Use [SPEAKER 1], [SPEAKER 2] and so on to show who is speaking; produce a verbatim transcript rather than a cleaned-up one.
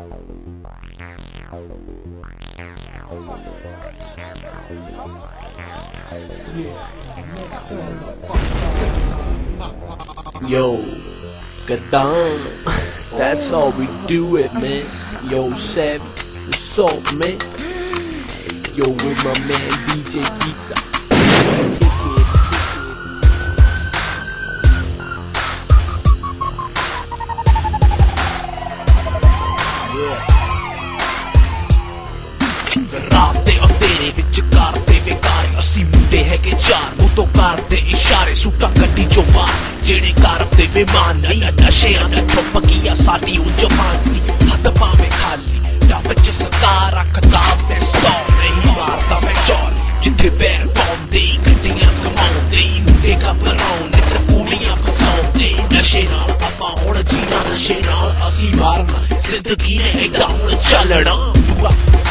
[SPEAKER 1] Yo, Gadam, that's how we do it, man. Yo, Savage, what's up, man? Yo, with my man D J Kita.
[SPEAKER 2] रात दे अंधेरे विच करदे बेकार असी मुंडे है के चार मुंह करदे इशारे सूटा गड्डी चो मार जेड़े करदे बेमान नहीं नशेआं दी चुप गिया साडी उन जवानी हथ पावे खाली डब च सरकार खताब ते स्टॉप नहीं मारदा मैं चौर जिथे पैर पाउंदे गड्डियां कमाउंदे मुंडे घबराउंदे ते कुड़ियां फसाउंदे नशे नाल आपां हुण जीना नशे नाल असी मारना जिंदगी ने इदां हुण चलना